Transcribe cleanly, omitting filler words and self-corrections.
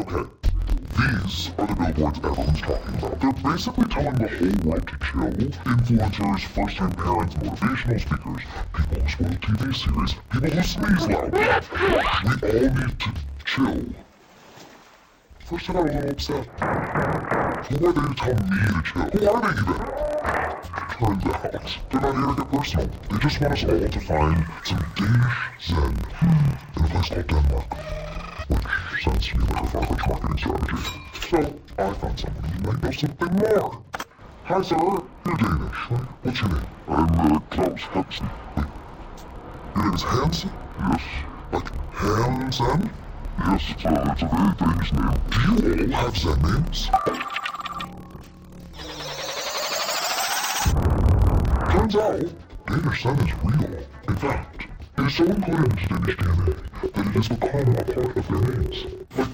Okay, these are the billboards everyone's talking about. They're basically telling the whole world to chill. Influencers, first-time parents, motivational speakers, people who spoil TV series, people who sneeze loud. We all need to chill. First I got a little upset. Who are they to tell me to chill? Who are they even? Turns out, they're not here to get personal. They just want us all to find some Danish Zen in a place called Denmark. Which sounds to me like a far-fetched marketing strategy. So, I found someone who might know something more. Hi, sir. You're Danish, right? What's your name? I'm Klaus Hansen. Wait. Your name is Hansen? Yes. Like Hansen? Yes, it's a very Danish name. Do you all have Zen names? Turns out, Danish Zen is real. In fact, it is so encoded into Danish DNA that it has become a part of their names. Like